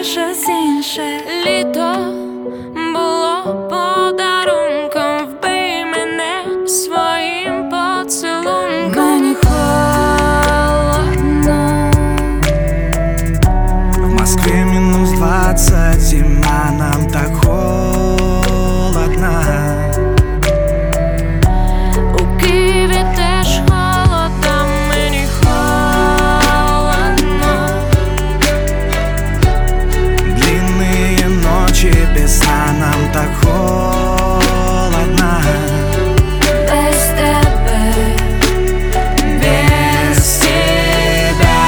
щось інше. Літо було подарунком, вбий мене своїм поцілунком. Мені холодно. В Москве -20, зима, нам так холодно. У Києві теж холодно, мені холодно. Длинные ночи без сна, нам так холодно. Без тебе, без тебя.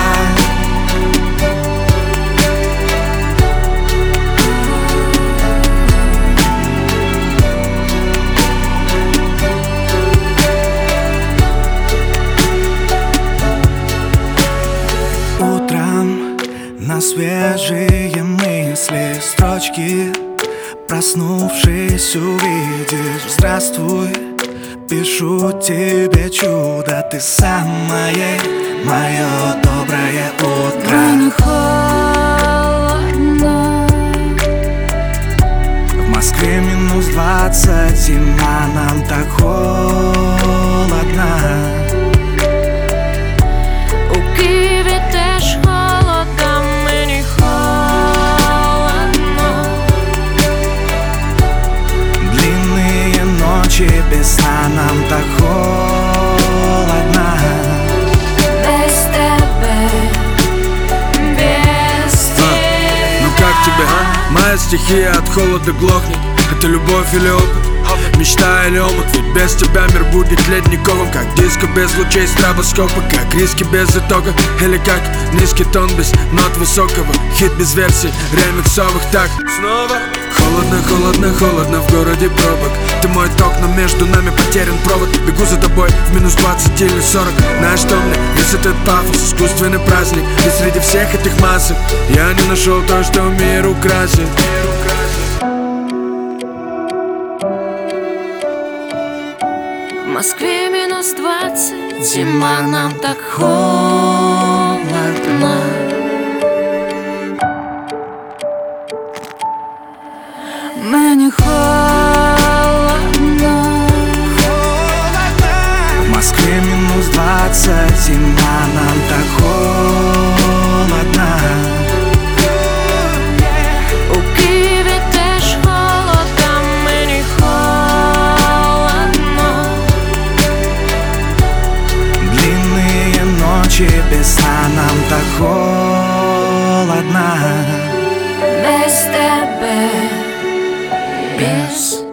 Утром на свежие мысли строчки, проснувшись, увидишь: здравствуй, пишу тебе чудо, ты самое мое доброе утро. Мені холодно. В Москве -20, зима, нам так холодно. У Києві теж холодно, мені холодно. Длинные ночи без сна, нам так холодно. Без тебе, без тебя. Ну как тебе, а? Моя стихия от холода глохнет. Это любовь или опыт? Мечта или омут? Ведь без тебя мир будет ледниковым, как диско без лучей стробоскопа, как риски без итога, или как низкий тон без нот высокого, хит без версий ремиксовых. Так, снова холодно, холодно, холодно в городе пробок. Ты мой ток, но между нами потерян провод. Бегу за тобой в -20 или 40. Знаешь, что мне весь этот пафос, искусственный праздник. И среди всех этих масок я не нашел то, что мир украсит. В Москве -20, зима, нам так холодно. Мені холодно. В Москве -20, зима, нам так холодно. У Києві теж холодно, мені холодно. Длинные ночи без сна, нам так холодно. Без тебе, без